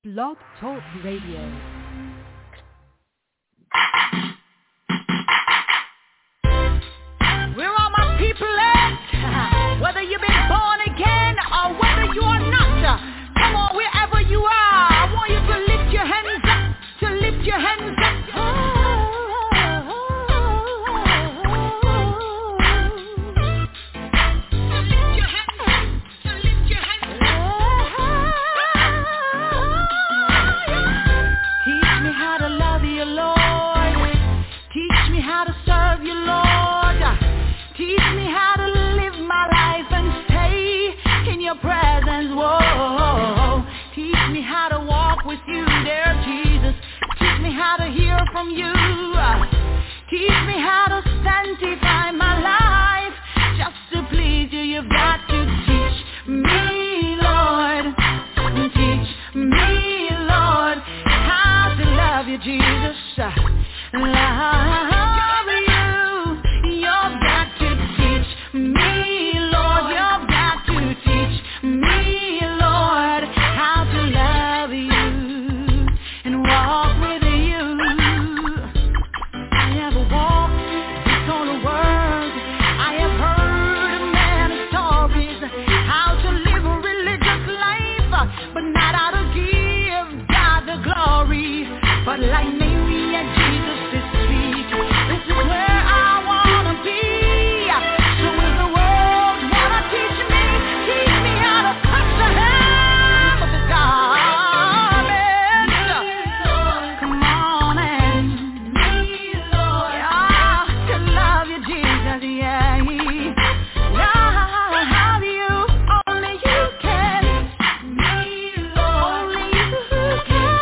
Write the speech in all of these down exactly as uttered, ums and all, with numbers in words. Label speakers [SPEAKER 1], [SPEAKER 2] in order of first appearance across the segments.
[SPEAKER 1] Blog Talk Radio.
[SPEAKER 2] Where are my people at? Whether you've been born again or whether you are not, come on, wherever you are, I want you to lift your hands up, to lift your hands up. From you, teach me how to sanctify my life, just to please you. You've got to teach me, Lord, teach me, Lord, how to love you, Jesus. Love you. You've got to teach me, Lord. You've got to teach me, Lord, how to love you and walk with you. But like Mary and Jesus this week, this is where I wanna be. So if the world wanna teach me, teach me how to touch the hem of His garment. Come on and yeah, to love you, Jesus, yeah. Love you, only you can. Only you can.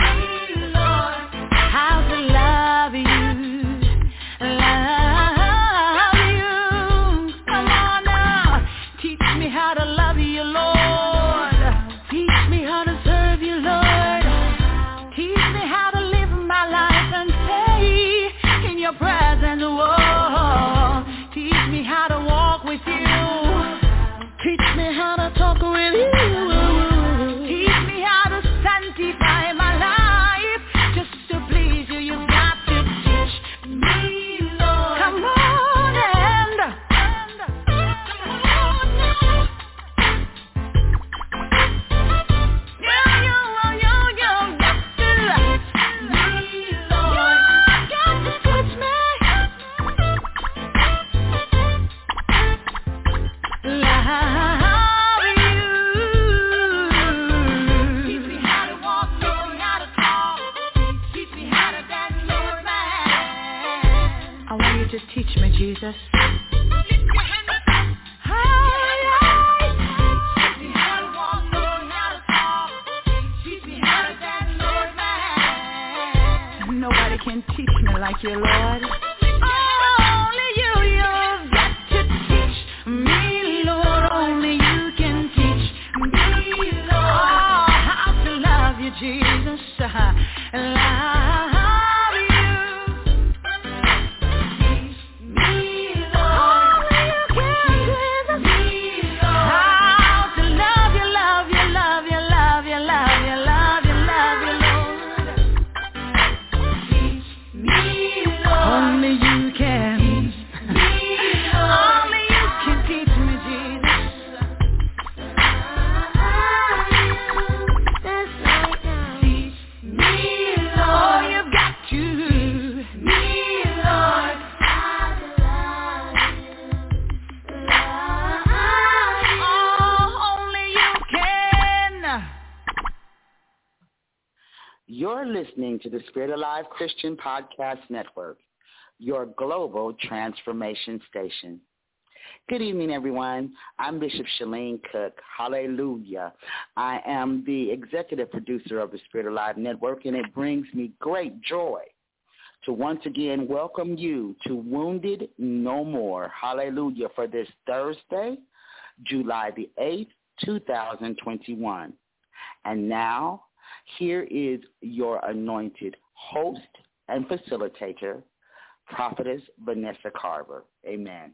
[SPEAKER 3] You're listening to the Spirit Alive Christian Podcast Network, your global transformation station. Good evening, everyone. I'm Bishop Shalene Cook. Hallelujah. I am the executive producer of the Spirit Alive Network, and it brings me great joy to once again welcome you to Wounded No More. Hallelujah. For this Thursday, July the eighth, two thousand twenty-one. And now, here is your anointed host and facilitator, Prophetess Vanessa Carver. Amen.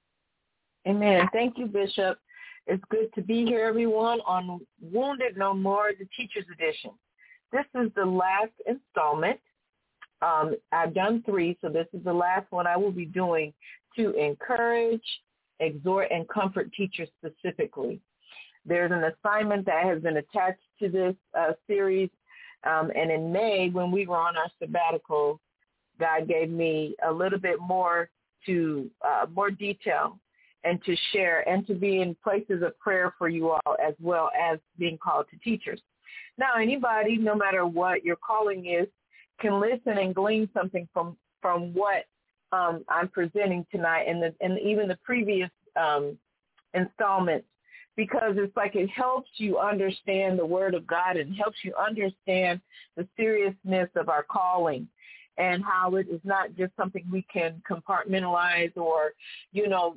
[SPEAKER 4] Amen. Thank you, Bishop. It's good to be here, everyone, on Wounded No More, the Teacher's Edition. this is the last installment. Um, I've done three, so this is the last one I will be doing to encourage, exhort, and comfort teachers specifically. There's an assignment that has been attached to this uh, series, um, and in May, when we were on our sabbatical, God gave me a little bit more to uh, more detail and to share and to be in places of prayer for you all, as well as being called to teachers. Now, anybody, no matter what your calling is, can listen and glean something from, from what um, I'm presenting tonight and, the, and even the previous um, installments, because it's like it helps you understand the Word of God and helps you understand the seriousness of our calling and how it is not just something we can compartmentalize or, you know,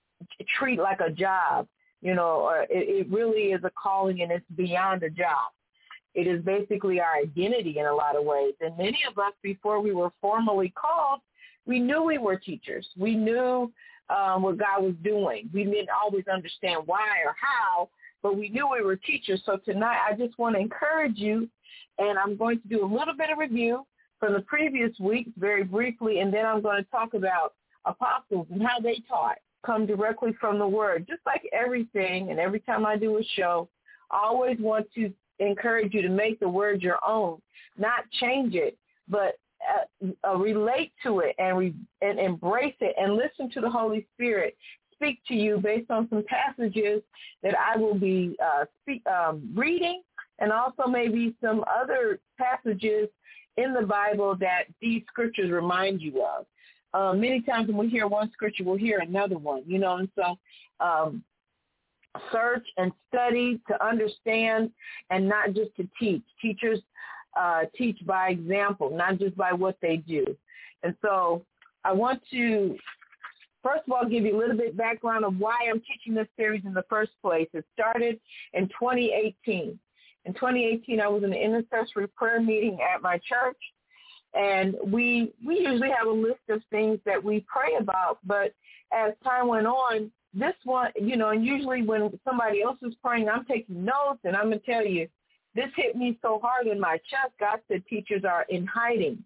[SPEAKER 4] treat like a job, you know, or it, it really is a calling and it's beyond a job. It is basically our identity in a lot of ways. And many of us, before we were formally called, we knew we were teachers. We knew um, what God was doing. We didn't always understand why or how, but we knew we were teachers. So tonight I just want to encourage you, and I'm going to do a little bit of review from the previous week very briefly, and then I'm going to talk about apostles and how they taught, come directly from the Word. Just like everything, and every time I do a show, I always want to encourage you to make the Word your own, not change it, but uh, uh, relate to it and, re- and embrace it and listen to the Holy Spirit speak to you based on some passages that I will be uh, speak, um, reading, and also maybe some other passages in the Bible that these scriptures remind you of. Uh, many times when we hear one scripture, we'll hear another one, you know, and so um, search and study to understand and not just to teach. Teachers uh, teach by example, not just by what they do. And so I want to, first of all, give you a little bit background of why I'm teaching this series in the first place. It started in twenty eighteen. In twenty eighteen, I was in an intercessory prayer meeting at my church, and we we usually have a list of things that we pray about, but as time went on, this one, you know, and usually when somebody else is praying, I'm taking notes, and I'm going to tell you, this hit me so hard in my chest. God said teachers are in hiding.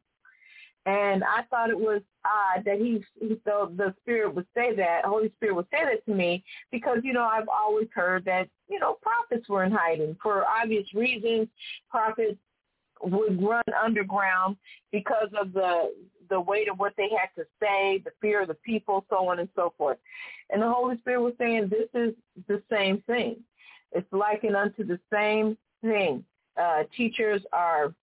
[SPEAKER 4] And I thought it was odd that he, he the, the Spirit would say that, Holy Spirit would say that to me, because, you know, I've always heard that, you know, prophets were in hiding for obvious reasons. Prophets would run underground because of the the weight of what they had to say, the fear of the people, so on and so forth. And the Holy Spirit was saying this is the same thing. It's likened unto the same thing. Uh, teachers are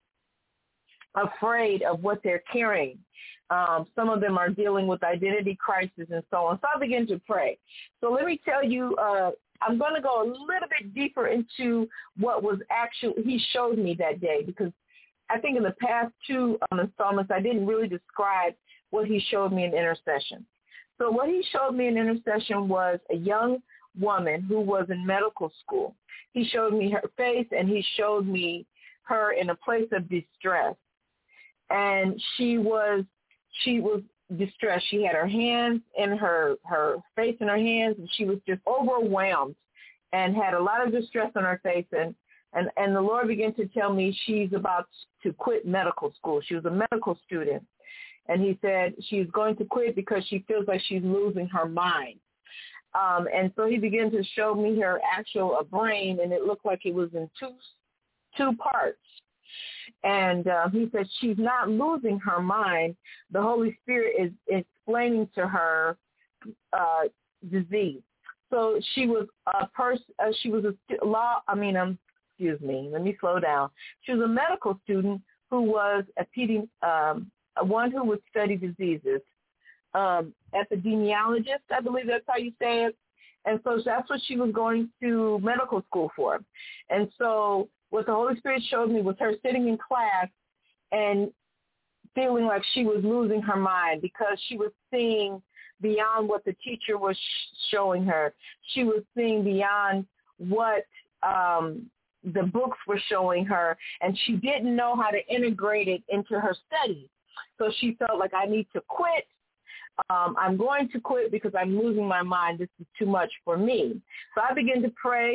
[SPEAKER 4] afraid of what they're carrying. Um, some of them are dealing with identity crisis and so on. So I began to pray. So let me tell you, uh, I'm going to go a little bit deeper into what was actually, he showed me that day, because I think in the past two um, installments, I didn't really describe what he showed me in intercession. So what he showed me in intercession was a young woman who was in medical school. He showed me her face, and he showed me her in a place of distress. And she was she was distressed. She had her hands in her, her face in her hands, and she was just overwhelmed and had a lot of distress on her face. And, and, and the Lord began to tell me she's about to quit medical school. She was a medical student. And he said she's going to quit because she feels like she's losing her mind. Um, and so he began to show me her actual uh, brain, and it looked like it was in two two parts. And uh, he said she's not losing her mind. The Holy Spirit is explaining to her uh, disease. So she was a person. Uh, she was a law. I mean, um, excuse me. Let me slow down. She was a medical student who was a pedi- um, one who would study diseases, um, epidemiologist. I believe that's how you say it. And so that's what she was going to medical school for. And so what the Holy Spirit showed me was her sitting in class and feeling like she was losing her mind because she was seeing beyond what the teacher was sh- showing her. She was seeing beyond what um, the books were showing her, and she didn't know how to integrate it into her studies. So she felt like, I need to quit. Um, I'm going to quit because I'm losing my mind. This is too much for me. So I began to pray.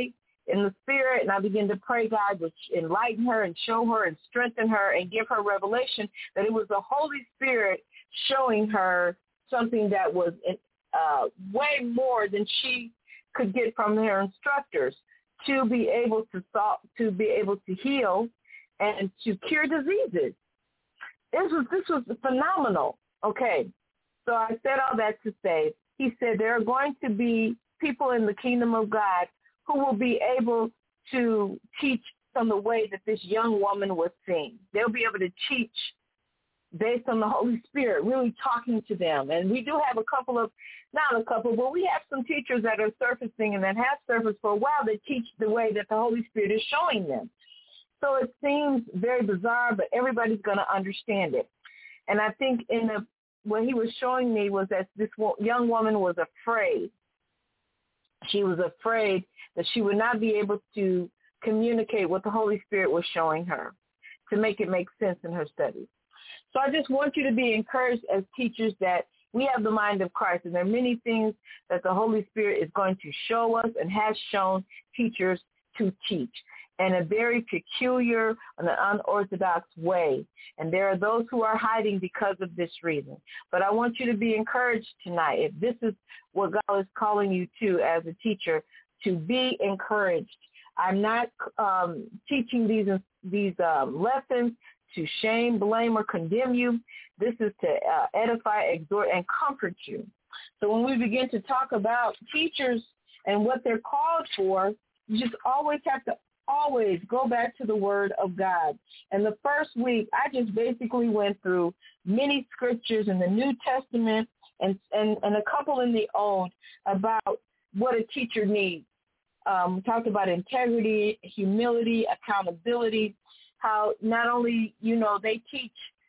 [SPEAKER 4] in the spirit, and I began to pray God would enlighten her and show her and strengthen her and give her revelation that it was the Holy Spirit showing her something that was uh, way more than she could get from her instructors to be able to solve, to be able to heal and to cure diseases. This was this was phenomenal. Okay, so I said all that to say, he said there are going to be people in the kingdom of God who will be able to teach from the way that this young woman was seeing. They'll be able to teach based on the Holy Spirit, really talking to them. And we do have a couple of, not a couple, but we have some teachers that are surfacing and that have surfaced for a while that teach the way that the Holy Spirit is showing them. So it seems very bizarre, but everybody's going to understand it. And I think in the what he was showing me was that this young woman was afraid. She was afraid that she would not be able to communicate what the Holy Spirit was showing her to make it make sense in her studies. So I just want you to be encouraged as teachers that we have the mind of Christ, and there are many things that the Holy Spirit is going to show us and has shown teachers to teach in a very peculiar and an unorthodox way. And there are those who are hiding because of this reason. But I want you to be encouraged tonight. If this is what God is calling you to as a teacher, to be encouraged. I'm not um, teaching these these um, lessons to shame, blame, or condemn you. This is to uh, edify, exhort, and comfort you. So when we begin to talk about teachers and what they're called for, you just always have to always go back to the Word of God. And the first week, I just basically went through many scriptures in the New Testament and, and, and a couple in the Old about what a teacher needs. Um, we talked about integrity, humility, accountability, how not only, you know, they teach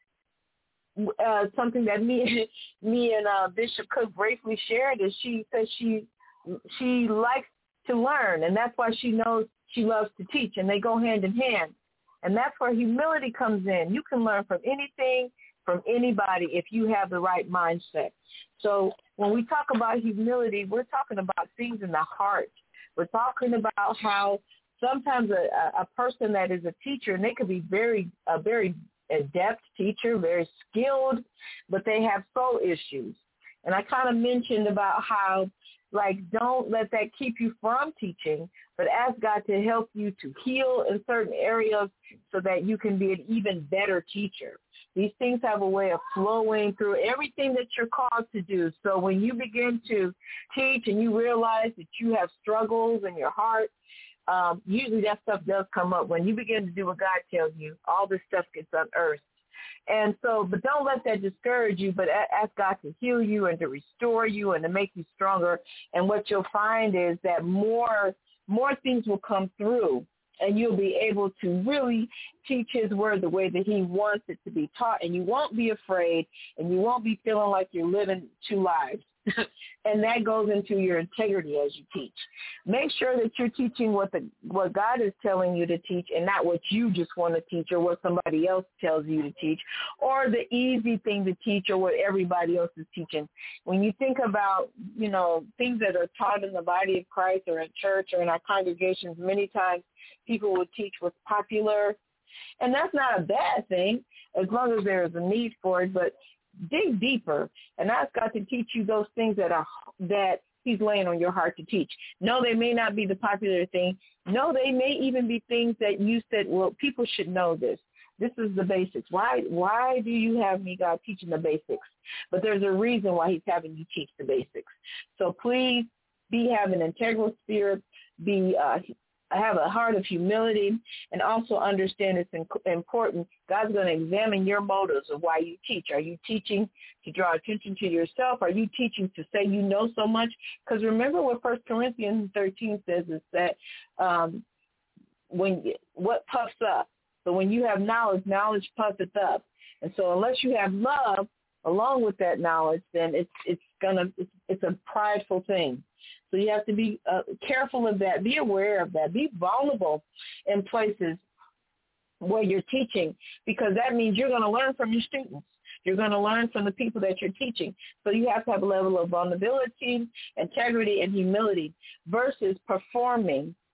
[SPEAKER 4] uh, something that me, me and uh, Bishop Cook briefly shared is she says she she likes to learn, and that's why she knows she loves to teach, and they go hand in hand. And that's where humility comes in. You can learn from anything, from anybody, if you have the right mindset. So when we talk about humility, we're talking about things in the heart. We're talking about how sometimes a, a person that is a teacher, and they could be very, a very adept teacher, very skilled, but they have soul issues. And I kind of mentioned about how, like, don't let that keep you from teaching, but ask God to help you to heal in certain areas so that you can be an even better teacher. These things have a way of flowing through everything that you're called to do. So when you begin to teach and you realize that you have struggles in your heart, um, usually that stuff does come up. When you begin to do what God tells you, all this stuff gets unearthed. And so, but don't let that discourage you, but ask God to heal you and to restore you and to make you stronger. And what you'll find is that more, more things will come through, and you'll be able to really teach his word the way that he wants it to be taught. And you won't be afraid, and you won't be feeling like you're living two lives. And that goes into your integrity as you teach. Make sure that you're teaching what the what God is telling you to teach, and not what you just want to teach or what somebody else tells you to teach, or the easy thing to teach or what everybody else is teaching. When you think about, you know, things that are taught in the body of Christ or in church or in our congregations, many times people will teach what's popular, and that's not a bad thing as long as there is a need for it, but dig deeper and ask God to teach you those things that are that he's laying on your heart to teach. No, they may not be the popular thing. No, they may even be things that you said, well, people should know this. This is the basics. Why why do you have me, God, teaching the basics? But there's a reason why he's having you teach the basics. So please be have an integral spirit, be uh, have a heart of humility, and also understand it's important. God's going to examine your motives of why you teach. Are you teaching to draw attention to yourself? Are you teaching to say you know so much? Because remember what First Corinthians thirteen says is that um, when what puffs up. So when you have knowledge, knowledge puffeth up. And so unless you have love along with that knowledge, then it's it's gonna it's, it's a prideful thing. So you have to be uh, careful of that. Be aware of that. Be vulnerable in places where you're teaching, because that means you're going to learn from your students. You're going to learn from the people that you're teaching. So you have to have a level of vulnerability, integrity, and humility versus performing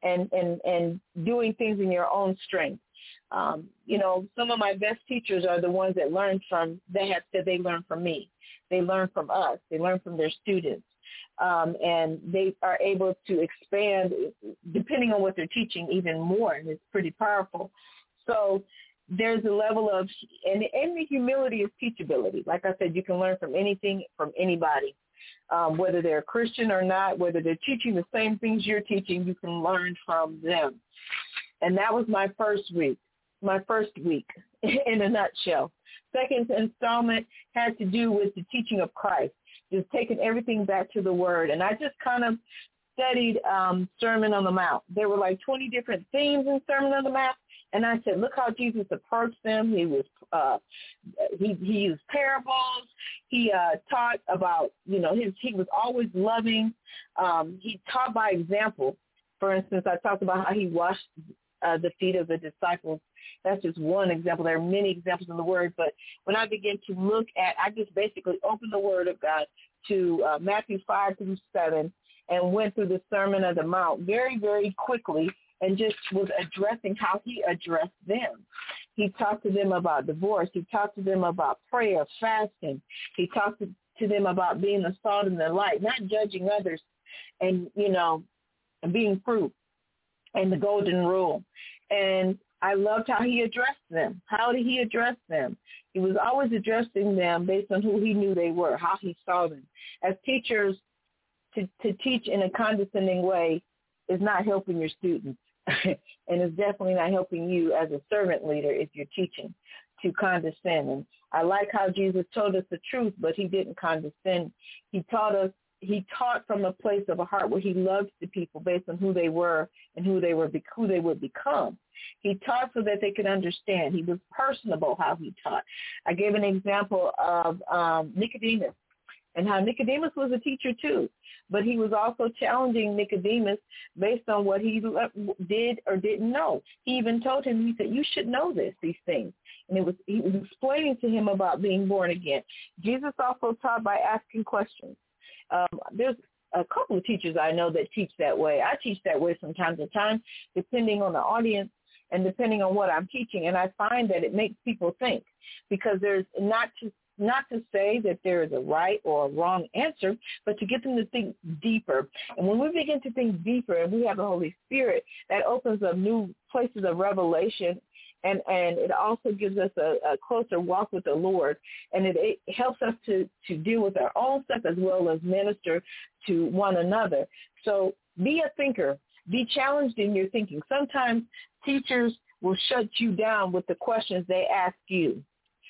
[SPEAKER 4] and, and, and doing things in your own strength. Um, you know, some of my best teachers are the ones that learn from, they have said they learn from me. They learn from us. They learn from their students. Um, and they are able to expand, depending on what they're teaching, even more, and it's pretty powerful. So there's a level of, and, and the humility is teachability. Like I said, you can learn from anything, from anybody, um, whether they're a Christian or not, whether they're teaching the same things you're teaching, you can learn from them. And that was my first week, my first week in a nutshell. Second installment had to do with the teaching of Christ, just taking everything back to the Word. And I just kind of studied um, Sermon on the Mount. There were like twenty different themes in Sermon on the Mount. And I said, look how Jesus approached them. He was uh, he, he used parables. He uh, taught about, you know, his, he was always loving. Um, he taught by example. For instance, I talked about how he washed uh, the feet of the disciples. That's just one example. There are many examples in the Word. But when I began to look at, I just basically opened the Word of God to uh, Matthew five through seven and went through the Sermon on the Mount very, very quickly and just was addressing how he addressed them. He talked to them about divorce. He talked to them about prayer, fasting. He talked to, to them about being the salt and the light, not judging others and, you know, and being fruit and the golden rule. And I loved how he addressed them. How did he address them? He was always addressing them based on who he knew they were, how he saw them. As teachers, to, to teach in a condescending way is not helping your students. And it's definitely not helping you as a servant leader if you're teaching to condescend. And I like how Jesus told us the truth, but he didn't condescend. He taught us, he taught from a place of a heart where he loved the people based on who they were and who they were, who they would become. He taught so that they could understand. He was personable how he taught. I gave an example of um, Nicodemus and how Nicodemus was a teacher too, but he was also challenging Nicodemus based on what he did or didn't know. He even told him, he said, you should know this, these things. And it was he was explaining to him about being born again. Jesus also taught by asking questions. Um, there's a couple of teachers I know that teach that way. I teach that way from time to time, depending on the audience and depending on what I'm teaching. And I find that it makes people think, because there's not to Not to say that there is a right or a wrong answer, but to get them to think deeper. And when we begin to think deeper and we have the Holy Spirit, that opens up new places of revelation, and, and it also gives us a, a closer walk with the Lord. And it, it helps us to, to deal with our own stuff as well as minister to one another. So be a thinker. Be challenged in your thinking. Sometimes teachers will shut you down with the questions they ask you.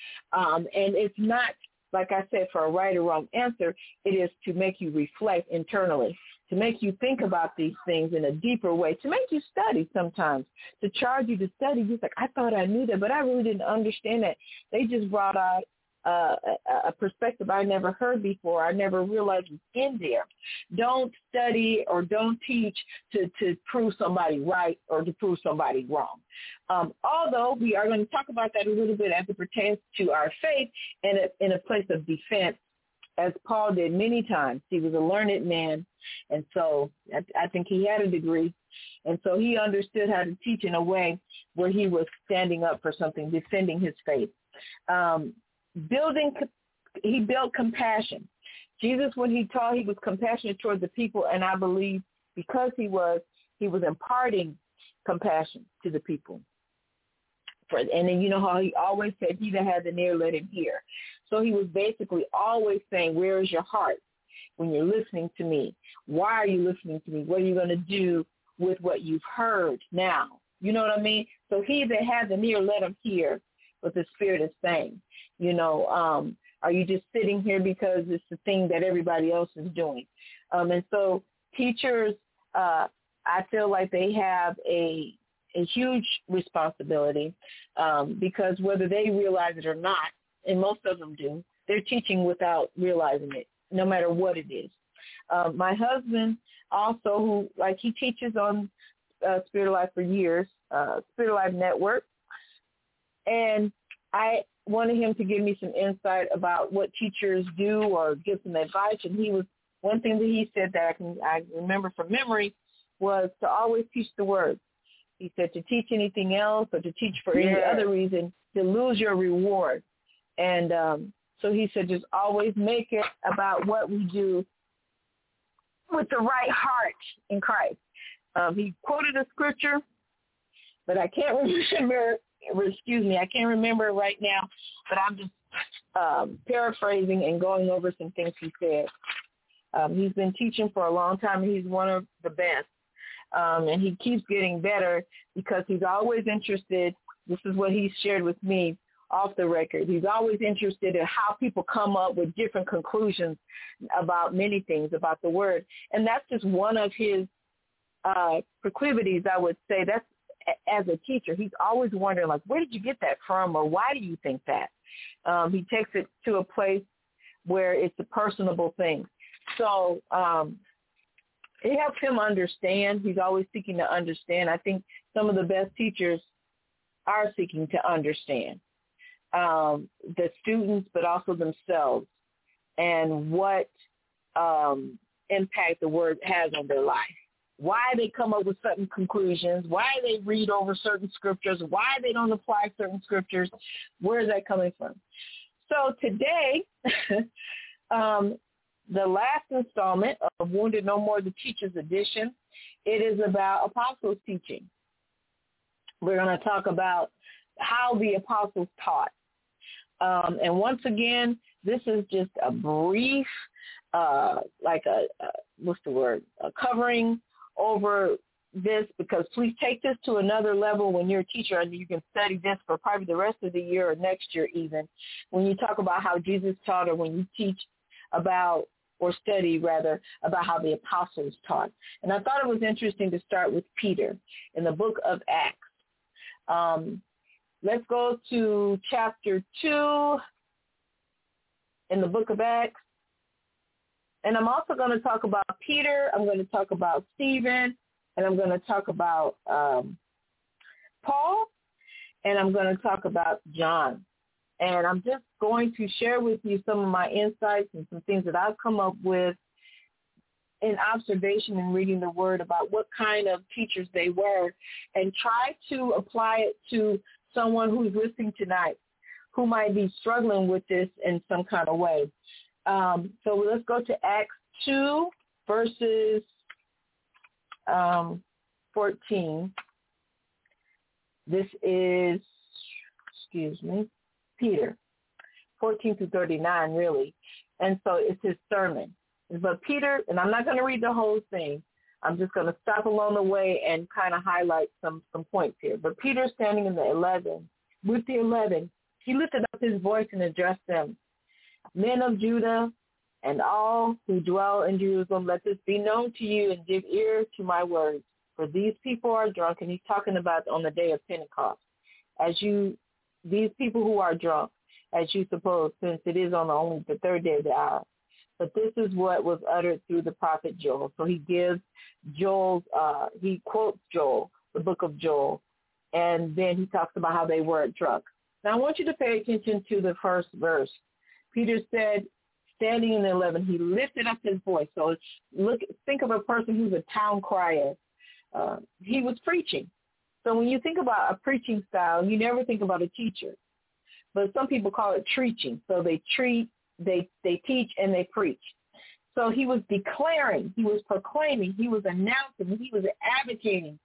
[SPEAKER 4] Um, and it's not, like I said, for a right or wrong answer. It is to make you reflect internally, to make you think about these things in a deeper way, to make you study sometimes, to charge you to study. You're like, I thought I knew that, but I really didn't understand that. They just brought out uh, a, a perspective I never heard before. I never realized was in there. Don't study or don't teach to, to prove somebody right or to prove somebody wrong. Um, although we are going to talk about that a little bit as it pertains to our faith in a, in a place of defense, as Paul did many times. He was a learned man, and so I, I think he had a degree, and so he understood how to teach in a way where he was standing up for something, defending his faith. Um, building, he built compassion. Jesus, when he taught, he was compassionate toward the people, and I believe because he was, he was imparting compassion to the people. For, and then you know how he always said, he that has an ear, let him hear. So he was basically always saying, where is your heart when you're listening to me? Why are you listening to me? What are you going to do with what you've heard now? You know what I mean? So he that has an ear, let him hear what the Spirit is saying. You know, um, are you just sitting here because it's the thing that everybody else is doing? Um, and so teachers, uh, I feel like they have a a huge responsibility um, because whether they realize it or not, and most of them do, they're teaching without realizing it, no matter what it is. Uh, my husband also, who like he teaches on uh, Spirit of Life for years, uh, Spirit of Life Network, and I wanted him to give me some insight about what teachers do or give some advice. And he was one thing that he said that I can I remember from memory was to always teach the word. He said to teach anything else or to teach for any
[SPEAKER 3] Yeah.
[SPEAKER 4] other reason, to lose your reward. And um, so he said just always make it about what we do with the right heart in Christ. Um, he quoted a scripture, but I can't remember, excuse me, I can't remember it right now, but I'm just um, paraphrasing and going over some things he said. Um, he's been teaching for a long time, and he's one of the best. Um, and he keeps getting better because he's always interested. This is what he shared with me off the record. He's always interested in how people come up with different conclusions about many things, about the word. And that's just one of his uh, proclivities, I would say. That's as a teacher. He's always wondering, like, where did you get that from, or why do you think that? Um, he takes it to a place where it's a personable thing. So um, it helps him understand. He's always seeking to understand. I think some of the best teachers are seeking to understand um, the students, but also themselves, and what um, impact the word has on their life. Why they come up with certain conclusions, why they read over certain scriptures, why they don't apply certain scriptures. Where is that coming from? So today, um, the last installment of Wounded No More, the Teacher's Edition, it is about apostles' teaching. We're going to talk about how the apostles taught. Um, and once again, this is just a brief, uh, like a, a, what's the word, a covering over this, because please take this to another level when you're a teacher, and you can study this for probably the rest of the year or next year even. When you talk about how Jesus taught, or when you teach about, or study rather, about how the apostles taught. And I thought it was interesting to start with Peter in the book of Acts. Um, let's go to chapter two in the book of Acts. And I'm also going to talk about Peter. I'm going to talk about Stephen. And I'm going to talk about um, Paul. And I'm going to talk about John. And I'm just going to share with you some of my insights and some things that I've come up with in observation and reading the word about what kind of teachers they were, and try to apply it to someone who's listening tonight who might be struggling with this in some kind of way. Um, so let's go to Acts two, verses um, fourteen. This is, excuse me, Peter, fourteen through thirty-nine, really. And so it's his sermon. But Peter, and I'm not going to read the whole thing. I'm just going to stop along the way and kind of highlight some, some points here. But Peter, standing in the eleven, with the eleven, he lifted up his voice and addressed them. Men of Judah and all who dwell in Jerusalem, let this be known to you, and give ear to my words. For these people are drunk, and he's talking about on the day of Pentecost. As you, these people who are drunk, as you suppose, since it is on the only the third day of the hour. But this is what was uttered through the prophet Joel. So he gives Joel's, uh, he quotes Joel, the book of Joel, and then he talks about how they were drunk. Now I want you to pay attention to the first verse. Peter said, standing in the eleven, he lifted up his voice. So look, think of a person who's a town crier. Uh, he was preaching. So when you think about a preaching style, you never think about a teacher. But some people call it preaching. So they treat, they they teach, and they preach. So he was declaring, he was proclaiming, he was announcing, he was advocating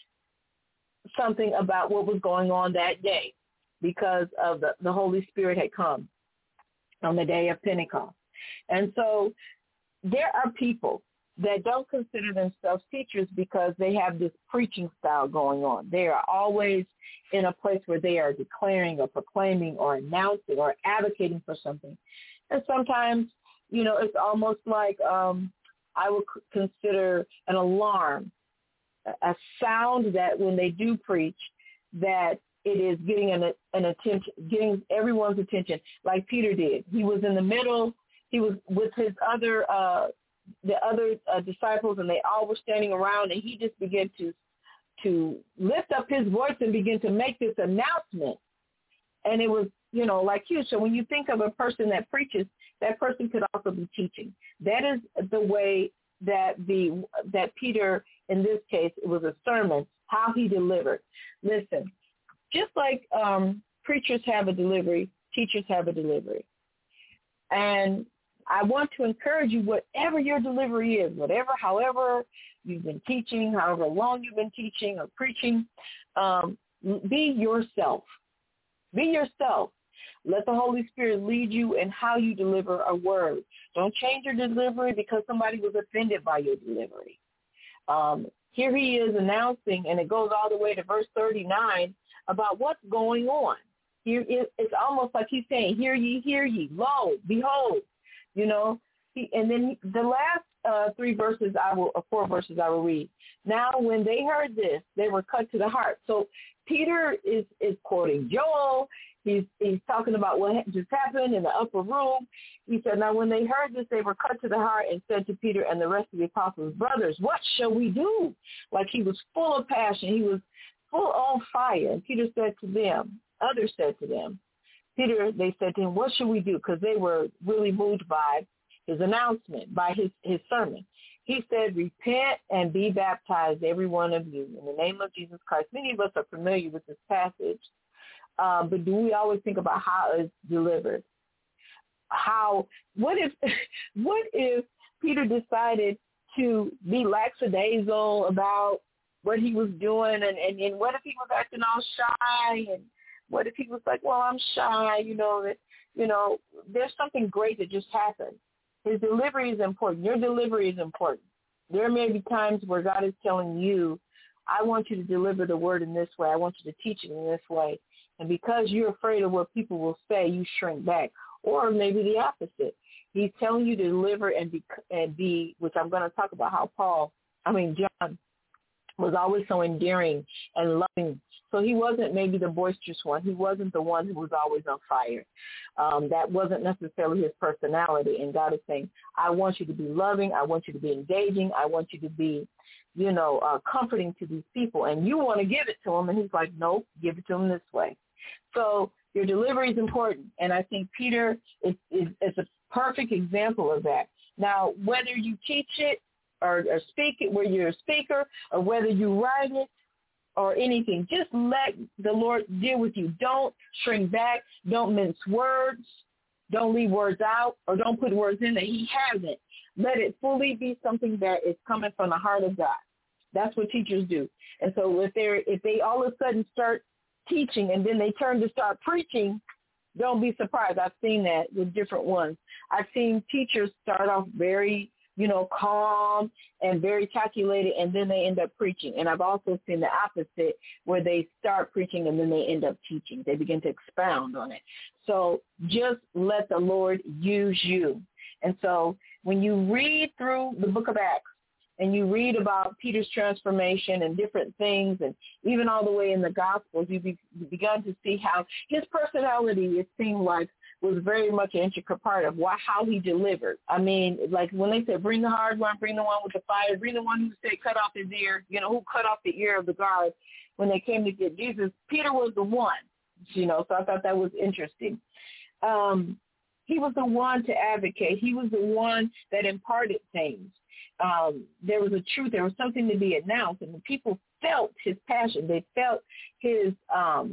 [SPEAKER 4] something about what was going on that day, because of the, the Holy Spirit had come on the day of Pentecost. And so there are people that don't consider themselves teachers because they have this preaching style going on. They are always in a place where they are declaring or proclaiming or announcing or advocating for something. And sometimes, you know, it's almost like um, I would consider an alarm, a sound that when they do preach, that it is getting an, an attention, getting everyone's attention, like Peter did. He was in the middle. He was with his other, uh, the other uh, disciples, and they all were standing around, and he just began to, to lift up his voice and begin to make this announcement. And it was, you know, like you. So when you think of a person that preaches, that person could also be teaching. That is the way that the that Peter, in this case, it was a sermon, how he delivered. Listen, just like um, preachers have a delivery, teachers have a delivery. And I want to encourage you, whatever your delivery is, whatever, however you've been teaching, however long you've been teaching or preaching, um, be yourself. Be yourself. Let the Holy Spirit lead you in how you deliver a word. Don't change your delivery because somebody was offended by your delivery. Um, here he is announcing, and it goes all the way to verse thirty-nine, about what's going on. Here it, it's almost like he's saying, hear ye, hear ye, lo, behold. You know, he, and then the last uh, three verses I will, uh, four verses I will read. Now, when they heard this, they were cut to the heart. So Peter is, is quoting Joel. He's he's talking about what just happened in the upper room. He said, now when they heard this, they were cut to the heart and said to Peter and the rest of the apostles, brothers, what shall we do? Like he was full of passion. He was full on fire. And Peter said to them, others said to them, Peter, they said to him, what should we do? Because they were really moved by his announcement, by his, his sermon. He said, repent and be baptized, every one of you, in the name of Jesus Christ. Many of us are familiar with this passage, uh, but do we always think about how it's delivered? How, what if, what if Peter decided to be lackadaisical about what he was doing, and, and, and what if he was acting all shy, and what if he was like, well, I'm shy, you know, that, you know, there's something great that just happened. His delivery is important. Your delivery is important. There may be times where God is telling you, I want you to deliver the word in this way. I want you to teach it in this way. And because you're afraid of what people will say, you shrink back. Or maybe the opposite. He's telling you to deliver and be, and be, which I'm going to talk about how Paul, I mean, John was always so endearing and loving. So he wasn't maybe the boisterous one. He wasn't the one who was always on fire. Um, that wasn't necessarily his personality. And God is saying, I want you to be loving. I want you to be engaging. I want you to be, you know, uh, comforting to these people. And you want to give it to him. And he's like, nope, give it to him this way. So your delivery is important. And I think Peter is, is, is a perfect example of that. Now, whether you teach it or, or speak it, whether you're a speaker or whether you write it, or anything, just let the Lord deal with you. Don't shrink back. Don't mince words. Don't leave words out, or don't put words in that he hasn't. Let it fully be something that is coming from the heart of God. That's what teachers do. And so if they're if they all of a sudden start teaching and then they turn to start preaching, don't be surprised. I've seen that with different ones. I've seen teachers start off very, you know, calm and very calculated, and then they end up preaching. And I've also seen the opposite, where they start preaching and then they end up teaching. They begin to expound on it. So just let the Lord use you. And so when you read through the book of Acts and you read about Peter's transformation and different things, and even all the way in the Gospels, you, be, you begun to see how his personality, it seemed like, was very much an intricate part of why, how he delivered. I mean, like when they said, bring the hard one, bring the one with the fire, bring the one who said cut off his ear, you know, who cut off the ear of the guard when they came to get Jesus. Peter was the one, you know, so I thought that was interesting. Um, he was the one to advocate. He was the one that imparted things. Um, there was a truth. There was something to be announced, and the people felt his passion. They felt his um,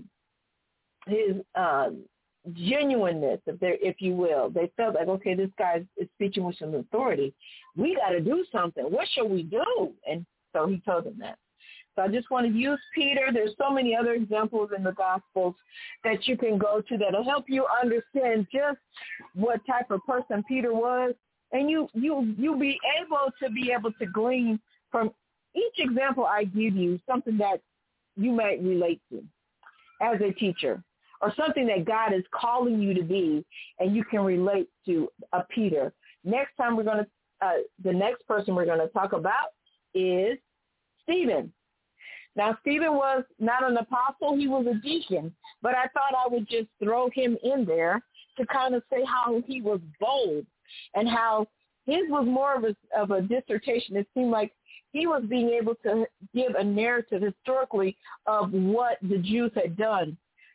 [SPEAKER 4] his um, genuineness, if there, if you will. They felt like, okay, this guy is speaking with some authority. We got to do something. What shall we do? And so he told them that. So I just want to use Peter. There's so many other examples in the Gospels that you can go to that'll help you understand just what type of person Peter was. And you, you, you'll be able to be able to glean from each example I give you something that you might relate to as a teacher, or something that God is calling you to be, and you can relate to a Peter. Next time we're going to, uh, the next person we're going to talk about is Stephen. Now, Stephen was not an apostle. He was a deacon, but I thought I would just throw him in there to kind of say how he was bold and how his was more of a, of a dissertation. It seemed like he was being able to give a narrative historically of what the Jews had done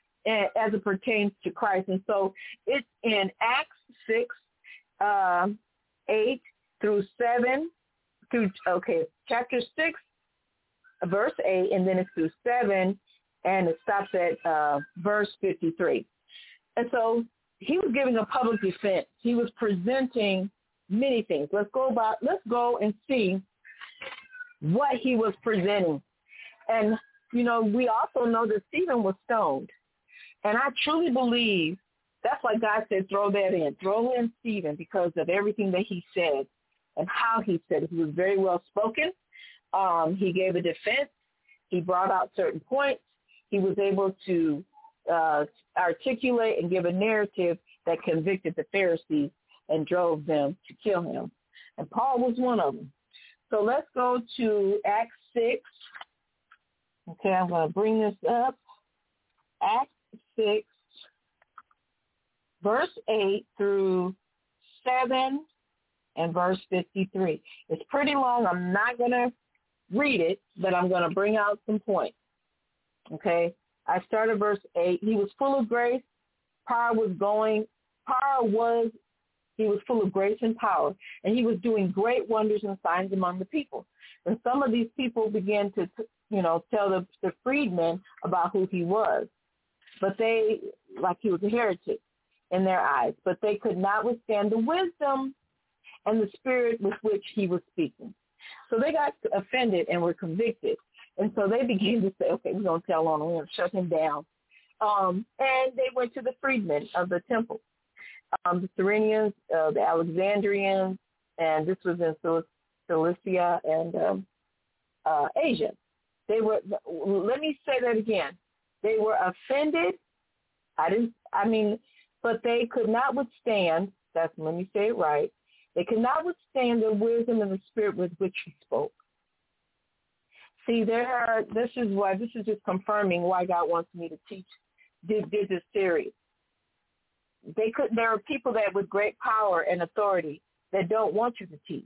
[SPEAKER 4] as it pertains to Christ. And so it's in Acts six, uh, eight through seven through, okay, chapter six, verse eight, and then it's through seven, and it stops at uh, verse fifty-three. And so he was giving a public defense. He was presenting many things. Let's go about, let's go and see what he was presenting. And, you know, we also know that Stephen was stoned. And I truly believe that's why God said, throw that in. Throw in Stephen because of everything that he said and how he said it. He was very well spoken. Um, he gave a defense. He brought out certain points. He was able to uh, articulate and give a narrative that convicted the Pharisees and drove them to kill him. And Paul was one of them. So let's go to Acts six. Okay, I'm going to bring this up. Acts six, verse eight through seven and verse fifty-three. It's pretty long. I'm not going to read it, but I'm going to bring out some points. Okay, I started verse eight. He was full of grace. Power was going. Power was, he was full of grace and power, and he was doing great wonders and signs among the people. And some of these people began to, you know, tell the, the freedmen about who he was. But they, like he was a heretic in their eyes, but they could not withstand the wisdom and the spirit with which he was speaking. So they got offended and were convicted. And so they began to say, okay, we're going to tell on him. We're going to shut him down. Um, and they went to the freedmen of the temple, um, the Cyrenians, uh, the Alexandrians, and this was in Cilicia and um, uh, Asia. They were, let me say that again. They were offended. I didn't, I mean, but they could not withstand, that's, let me say it right, they could not withstand the wisdom and the spirit with which he spoke. See, there are, this is why, this is just confirming why God wants me to teach, did, did this series. They could, there are people that with great power and authority that don't want you to teach.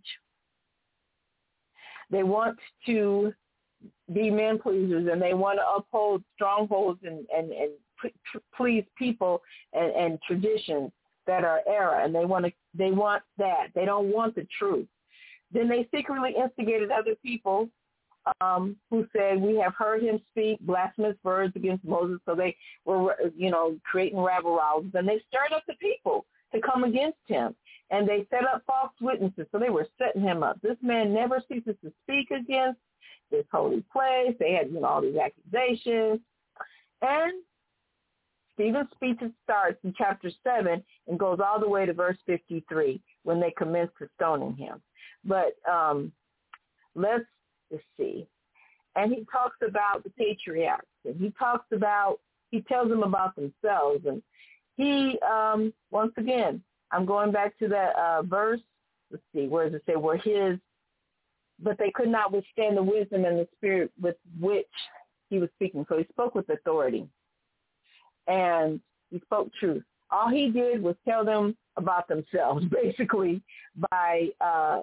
[SPEAKER 4] They want to be men pleasers, and they want to uphold strongholds and, and, and please people and, and traditions that are error, and they want to, they want that. They don't want the truth. Then they secretly instigated other people um, who said, we have heard him speak blasphemous words against Moses. So they were, you know, creating rabble-rousers, and they stirred up the people to come against him, and they set up false witnesses. So they were setting him up. This man never ceases to speak against this holy place. They had, you know, all these accusations. And Stephen's speech starts in chapter seven and goes all the way to verse fifty-three when they commence to stoning him. But um, let's, let's see. And he talks about the patriarchs, and he talks about, he tells them about themselves. And he, um, once again, I'm going back to that uh, verse. Let's see, where does it say? Where his, but they could not withstand the wisdom and the spirit with which he was speaking. So he spoke with authority, and he spoke truth. All he did was tell them about themselves, basically, by, uh,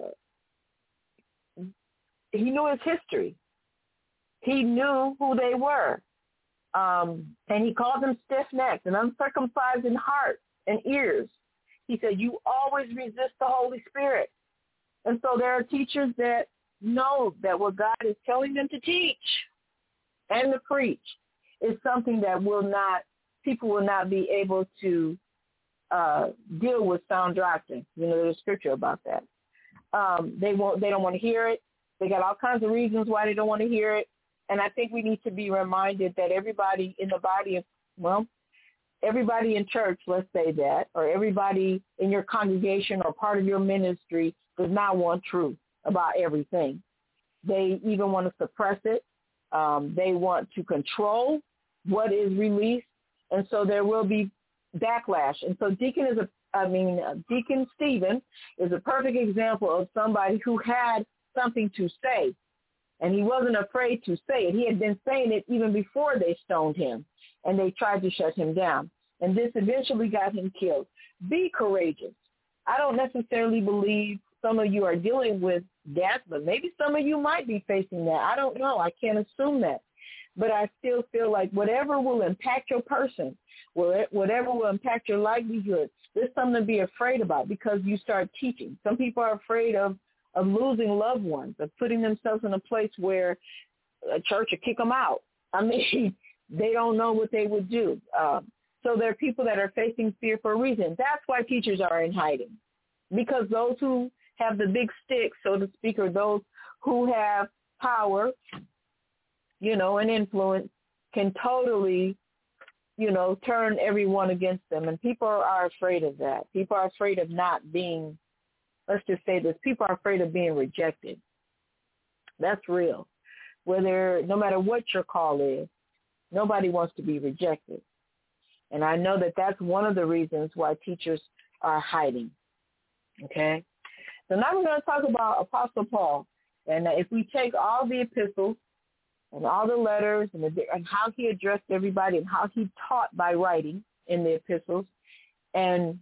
[SPEAKER 4] he knew his history. He knew who they were. Um, and he called them stiff-necked and uncircumcised in heart and ears. He said, you always resist the Holy Spirit. And so there are teachers that know that what God is telling them to teach and to preach is something that will not, people will not be able to uh, deal with sound doctrine. You know, there's scripture about that. Um, they won't, they don't want to hear it. They got all kinds of reasons why they don't want to hear it. And I think we need to be reminded that everybody in the body of, well, everybody in church, let's say that, or everybody in your congregation or part of your ministry does not want truth about everything. They even want to suppress it. Um, they want to control what is released. And so there will be backlash. And so Deacon is a, I mean, uh, Deacon Stephen is a perfect example of somebody who had something to say, and he wasn't afraid to say it. He had been saying it even before they stoned him, and they tried to shut him down. And this eventually got him killed. Be courageous. I don't necessarily believe some of you are dealing with death, but maybe some of you might be facing that. I don't know. I can't assume that. But I still feel like whatever will impact your person, whatever will impact your livelihood, there's something to be afraid about because you start teaching. Some people are afraid of of losing loved ones, of putting themselves in a place where a church would kick them out. I mean, they don't know what they would do. Um, so there are people that are facing fear for a reason. That's why teachers are in hiding, because those who have the big stick, so to speak, or those who have power, you know, and influence can totally, you know, turn everyone against them. And people are afraid of that. People are afraid of not being, let's just say this, people are afraid of being rejected. That's real. Whether, no matter what your call is, nobody wants to be rejected. And I know that that's one of the reasons why teachers are hiding. Okay? So now we're going to talk about Apostle Paul. And if we take all the epistles and all the letters and, the, and how he addressed everybody and how he taught by writing in the epistles and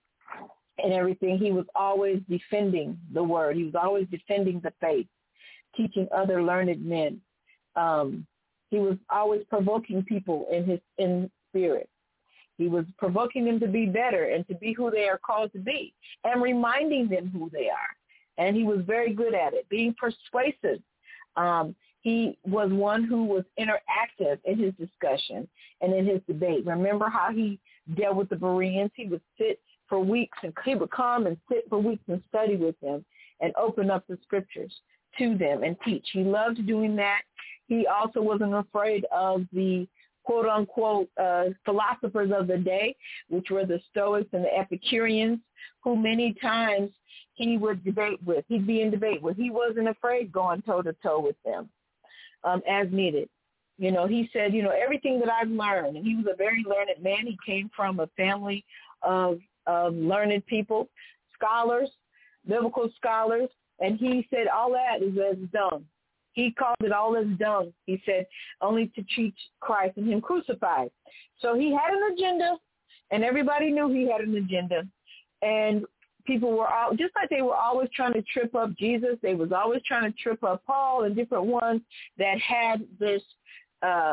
[SPEAKER 4] and everything, he was always defending the word. He was always defending the faith, teaching other learned men. Um, he was always provoking people in his in spirit. He was provoking them to be better and to be who they are called to be and reminding them who they are. And he was very good at it, being persuasive. Um, he was one who was interactive in his discussion and in his debate. Remember how he dealt with the Bereans? He would sit for weeks, and he would come and sit for weeks and study with them and open up the scriptures to them and teach. He loved doing that. He also wasn't afraid of the quote-unquote uh, philosophers of the day, which were the Stoics and the Epicureans, who many times he would debate with. He'd be in debate with. He wasn't afraid going toe-to-toe with them um, as needed. You know, he said, you know, everything that I've learned, and he was a very learned man. He came from a family of, of learned people, scholars, biblical scholars, and he said all that is as dung. He called it all as dung. He said only to teach Christ and him crucified. So he had an agenda, and everybody knew he had an agenda. And people were all, just like they were always trying to trip up Jesus, they was always trying to trip up Paul and different ones that had this uh,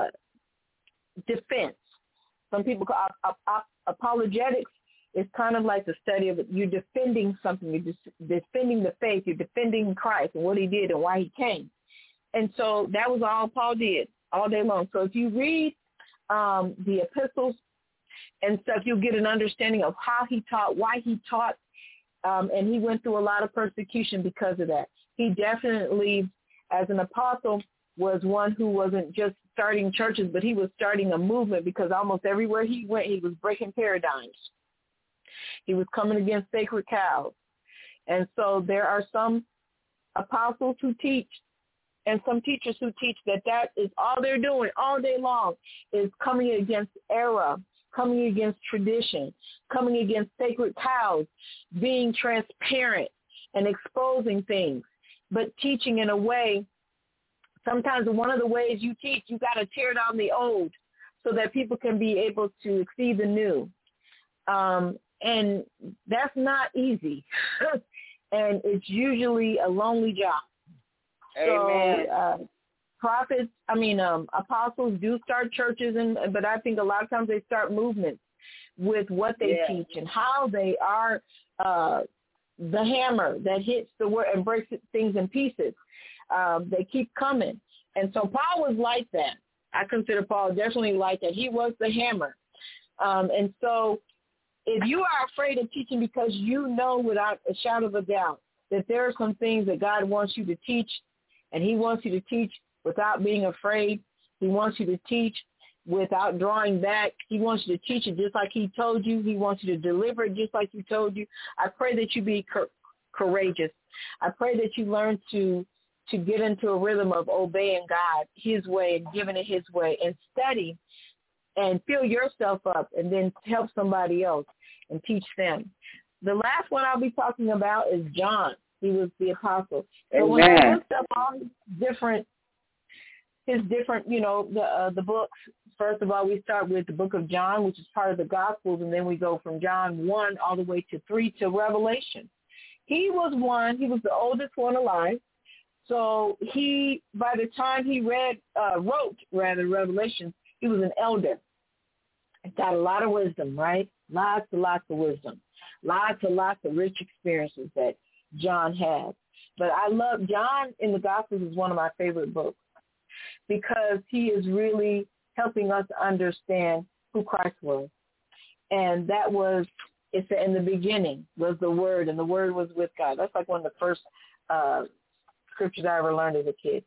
[SPEAKER 4] defense. Some people call ap- ap- apologetics. It's kind of like the study of it. You're defending something. You're dis- defending the faith. You're defending Christ and what he did and why he came. And so that was all Paul did all day long. So if you read um, the epistles and stuff, you'll get an understanding of how he taught, why he taught, um, and he went through a lot of persecution because of that. He definitely, as an apostle, was one who wasn't just starting churches, but he was starting a movement, because almost everywhere he went, he was breaking paradigms. He was coming against sacred cows. And so there are some apostles who teach and some teachers who teach that that is all they're doing all day long, is coming against error, coming against tradition, coming against sacred cows, being transparent and exposing things, but teaching in a way. Sometimes one of the ways you teach, you got to tear down the old so that people can be able to see the new. Um, and that's not easy. And it's usually a lonely job.
[SPEAKER 3] Amen.
[SPEAKER 4] So uh, prophets, I mean, um, apostles do start churches, and but I think a lot of times they start movements with what they
[SPEAKER 3] yeah.
[SPEAKER 4] teach and how they are uh, the hammer that hits the word and breaks things in pieces. Um, they keep coming. And so Paul was like that. I consider Paul definitely like that. He was the hammer. Um, and so if you are afraid of teaching because you know without a shadow of a doubt that there are some things that God wants you to teach, and he wants you to teach without being afraid, he wants you to teach without drawing back, he wants you to teach it just like he told you, he wants you to deliver it just like he told you, I pray that you be cor- courageous. I pray that you learn to to get into a rhythm of obeying God his way and giving it his way, and study and fill yourself up, and then help somebody else and teach them. The last one I'll be talking about is John. He was the apostle. So
[SPEAKER 3] Amen.
[SPEAKER 4] when I looked up all his different, his different, you know, the uh, the books, first of all, we start with the book of John, which is part of the Gospels, and then we go from John one all the way to three to Revelation. He was one, he was the oldest one alive. So he, by the time he read, uh, wrote, rather, Revelation, he was an elder. Got a lot of wisdom, right? Lots and lots of wisdom. Lots and lots of rich experiences that John had. But I love John in the Gospels is one of my favorite books because he is really helping us understand who Christ was. And that was, it's in the beginning was the Word, and the Word was with God. That's like one of the first uh, scriptures I ever learned as a kid.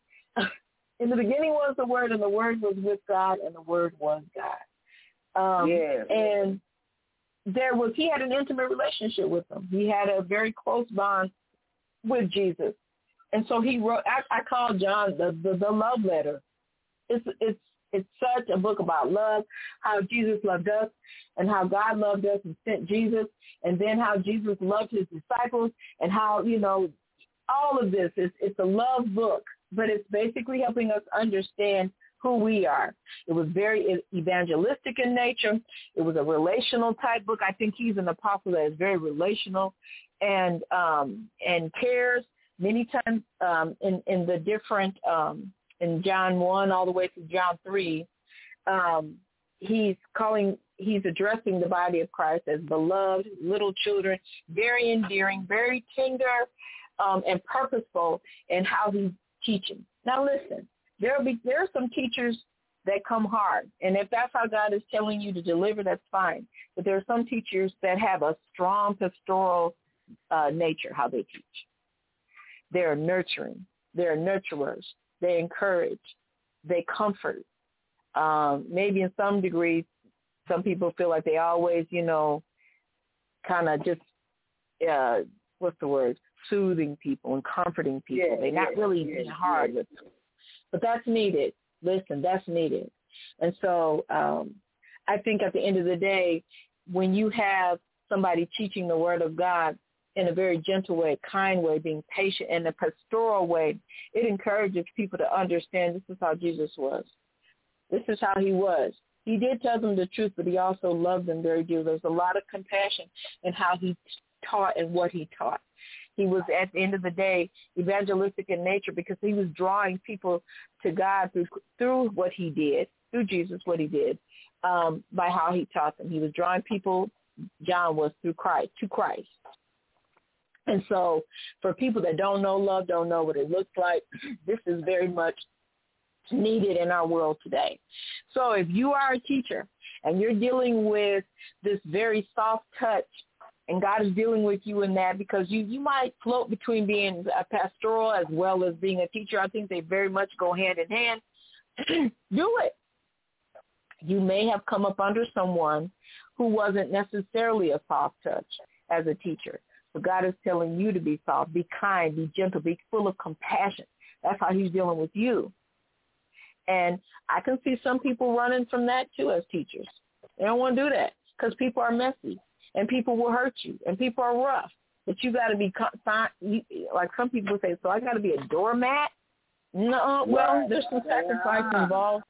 [SPEAKER 4] In the beginning was the Word, and the Word was with God, and the Word was God. Um,
[SPEAKER 3] yeah.
[SPEAKER 4] And there was, he had an intimate relationship with him. He had a very close bond with Jesus. And so he wrote, I, I call John the, the, the love letter. It's, it's, it's such a book about love, how Jesus loved us and how God loved us and sent Jesus, and then how Jesus loved his disciples and how, you know, all of this is, it's a love book, but it's basically helping us understand who we are. It was very evangelistic in nature. It was a relational type book. I think he's an apostle that is very relational and um, and cares. Many times um, in, in the different, um, in John one all the way to John three, um, he's calling, he's addressing the body of Christ as beloved little children, very endearing, very tender um, and purposeful in how he's teaching. Now listen, there'll be, there are some teachers that come hard, and if that's how God is telling you to deliver, that's fine. But there are some teachers that have a strong pastoral uh, nature, how they teach. They're nurturing. They're nurturers. They encourage. They comfort. Um, maybe in some degree, some people feel like they always, you know, kind of just, uh, what's the word, soothing people and comforting people. Yeah, They're not yeah, really yeah, being hard yeah. with them. But that's needed. Listen, that's needed. And so um, I think at the end of the day, when you have somebody teaching the word of God in a very gentle way, kind way, being patient, in a pastoral way, it encourages people to understand this is how Jesus was. This is how he was. He did tell them the truth, but he also loved them very dearly. There's a lot of compassion in how he taught and what he taught. He was, at the end of the day, evangelistic in nature because he was drawing people to God through, through what he did, through Jesus, what he did, um, by how he taught them. He was drawing people, John was, through Christ, to Christ. And so for people that don't know love, don't know what it looks like, this is very much needed in our world today. So if you are a teacher and you're dealing with this very soft touch, and God is dealing with you in that because you, you might float between being a pastoral as well as being a teacher. I think they very much go hand in hand. Do it. You may have come up under someone who wasn't necessarily a soft touch as a teacher. But God is telling you to be soft, be kind, be gentle, be full of compassion. That's how he's dealing with you. And I can see some people running from that too as teachers. They don't want to do that because people are messy. And people will hurt you, and people are rough. But you got to be, like some people say, so I got to be a doormat? No, well, there's some sacrifice yeah. involved.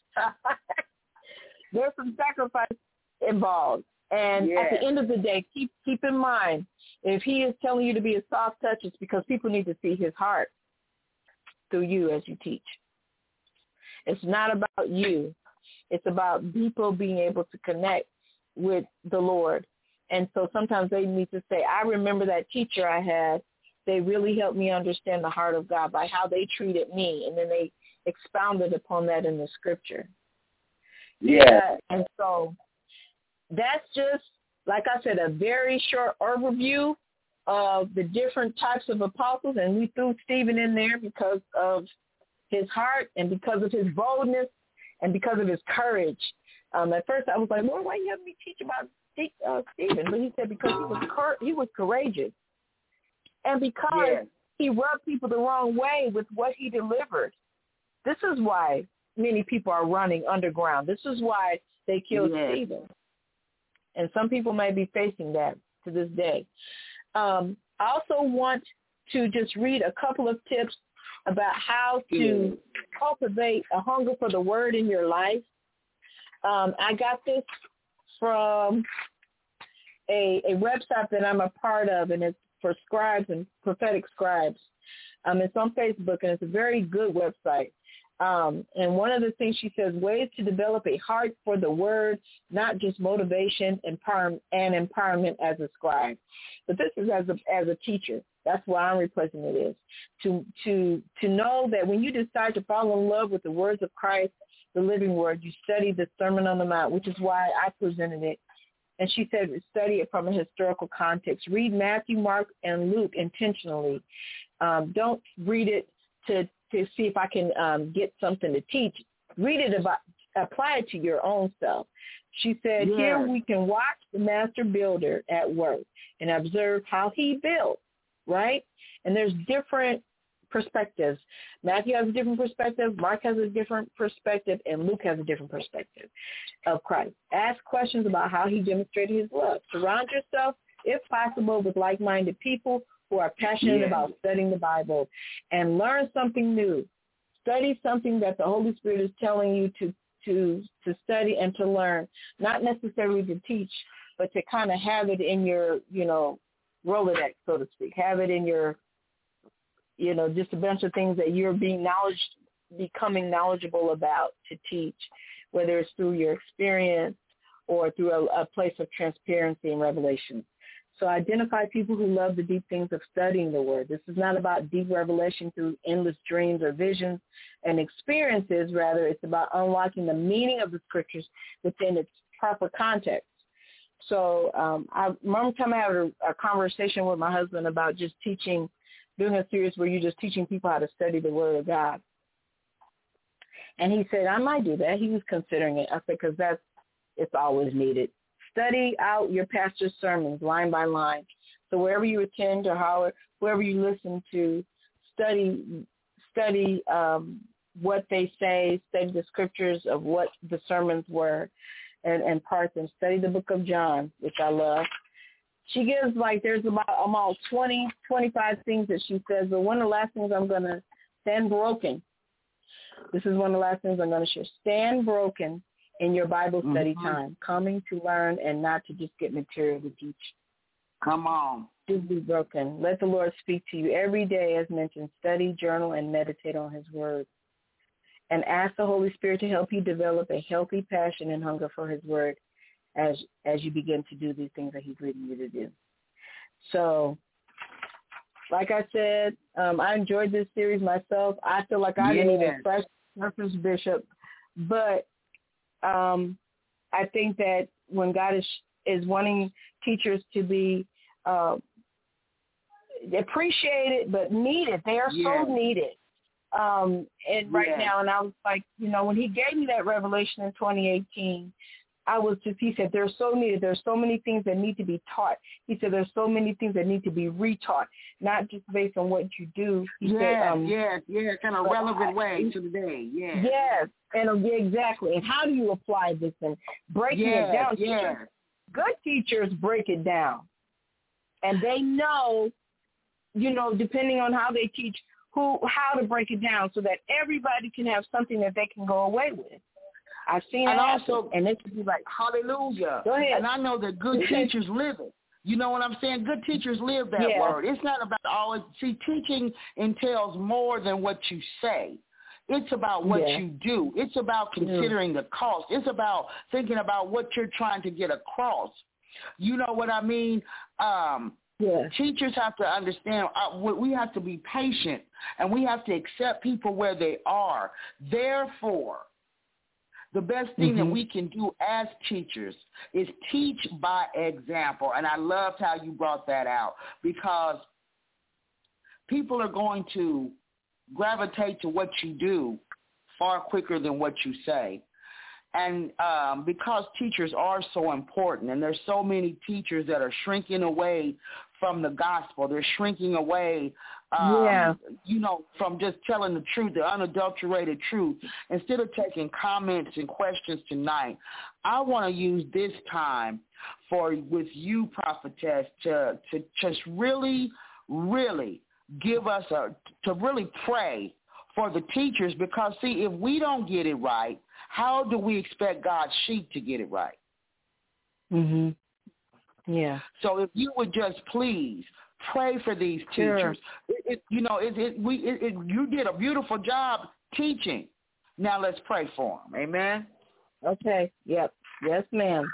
[SPEAKER 4] There's some sacrifice involved. And yeah. at the end of the day, keep keep in mind, if he is telling you to be a soft touch, it's because people need to see his heart through you as you teach. It's not about you. It's about people being able to connect with the Lord. And so sometimes they need to say, I remember that teacher I had. They really helped me understand the heart of God by how they treated me. And then they expounded upon that in the scripture.
[SPEAKER 3] Yeah.
[SPEAKER 4] yeah. And so that's just, like I said, a very short overview of the different types of apostles. And we threw Stephen in there because of his heart and because of his boldness and because of his courage. Um, at first I was like, Lord, why you have me teach about Uh, Stephen, but he said because he was cur- he was courageous, and because yeah. he rubbed people the wrong way with what he delivered. This is why many people are running underground. This is why they killed yeah. Stephen, and some people may be facing that to this day. Um, I also want to just read a couple of tips about how to yeah. cultivate a hunger for the word in your life. Um, I got this from a, a website that I'm a part of, and it's for scribes and prophetic scribes. Um, it's on Facebook, and it's a very good website. Um, and one of the things she says, ways to develop a heart for the word, not just motivation empower- and empowerment as a scribe. But this is as a, as a teacher. That's why I'm replacing it is. To, to, to know that when you decide to fall in love with the words of Christ, the living word, you study the Sermon on the Mount, which is why I presented it. And she said, study it from a historical context. Read Matthew, Mark, and Luke intentionally. Um, don't read it to, to see if I can um, get something to teach. Read it about, apply it to your own self. She said, yes. Here we can watch the master builder at work and observe how he built, right? And there's different perspectives. Matthew has a different perspective, Mark has a different perspective, and Luke has a different perspective of Christ. Ask questions about how he demonstrated his love. Surround yourself, if possible, with like-minded people who are passionate yeah. about studying the Bible, and learn something new. Study something that the Holy Spirit is telling you to, to, to study and to learn, not necessarily to teach, but to kind of have it in your, you know, Rolodex, so to speak. Have it in your you know, just a bunch of things that you're being knowledge, becoming knowledgeable about to teach, whether it's through your experience or through a, a place of transparency and revelation. So identify people who love the deep things of studying the word. This is not about deep revelation through endless dreams or visions and experiences. Rather, it's about unlocking the meaning of the scriptures within its proper context. So um, I remember time I had a, a conversation with my husband about just teaching, doing a series where you're just teaching people how to study the Word of God. And he said, I might do that. He was considering it. I said, because that's, it's always needed. Study out your pastor's sermons line by line. So wherever you attend or how, wherever you listen to, study, study um, what they say, study the scriptures of what the sermons were, and, and parts them. Study the book of John, which I love. She gives, like, there's about almost twenty, twenty-five things that she says, but one of the last things I'm going to, stand broken. This is one of the last things I'm going to share. Stand broken in your Bible study mm-hmm. time, coming to learn and not to just get material to teach.
[SPEAKER 3] Come on.
[SPEAKER 4] Do be broken. Let the Lord speak to you every day, as mentioned. Study, journal, and meditate on his word. And ask the Holy Spirit to help you develop a healthy passion and hunger for his word as as you begin to do these things that he's leading you to do. So, like I said, um, I enjoyed this series myself. I feel like I yeah. didn't even scratch the surface, Bishop. But um, I think that when God is is wanting teachers to be uh, appreciated but needed, they are yeah. so needed. Um, and right yeah. now, and I was like, you know, when he gave me that revelation in twenty eighteen, I was just, he said, there's so needed. There's so many things that need to be taught. He said, there's so many things that need to be retaught, not just based on what you do. He
[SPEAKER 3] yes,
[SPEAKER 4] said, um,
[SPEAKER 3] yes, yes, in a relevant way to the day. Yes.
[SPEAKER 4] Yes, and um, yeah, exactly. And how do you apply this and breaking
[SPEAKER 3] yes,
[SPEAKER 4] it down?
[SPEAKER 3] Yes.
[SPEAKER 4] Teachers, good teachers break it down. And they know, you know, depending on how they teach, who, how to break it down so that everybody can have something that they can go away with. I've seen
[SPEAKER 3] and
[SPEAKER 4] it
[SPEAKER 3] also,
[SPEAKER 4] happen, and it could be like,
[SPEAKER 3] hallelujah.
[SPEAKER 4] Go ahead.
[SPEAKER 3] And I know that good teachers live it. You know what I'm saying? Good teachers live that
[SPEAKER 4] yeah.
[SPEAKER 3] word. It's not about always, see, teaching entails more than what you say. It's about what
[SPEAKER 4] yeah.
[SPEAKER 3] you do. It's about considering yeah. the cost. It's about thinking about what you're trying to get across. You know what I mean? Um,
[SPEAKER 4] yeah.
[SPEAKER 3] Teachers have to understand, uh, we have to be patient, and we have to accept people where they are. Therefore, the best thing mm-hmm. that we can do as teachers is teach by example. And I loved how you brought that out, because people are going to gravitate to what you do far quicker than what you say. And um, because teachers are so important, and there's so many teachers that are shrinking away from the gospel. They're shrinking away, um,
[SPEAKER 4] yeah.
[SPEAKER 3] you know, from just telling the truth, the unadulterated truth. Instead of taking comments and questions tonight, I want to use this time for with you, prophetess, to to just really, really give us a to really pray for the teachers, because see, if we don't get it right, how do we expect God's sheep to get it right?
[SPEAKER 4] Mhm. Yeah.
[SPEAKER 3] So if you would just please pray for these teachers.
[SPEAKER 4] Sure.
[SPEAKER 3] It, it, you know, it, it, we, it, it, you did a beautiful job teaching. Now let's pray for them. Amen.
[SPEAKER 4] Okay. Yep. Yes, ma'am.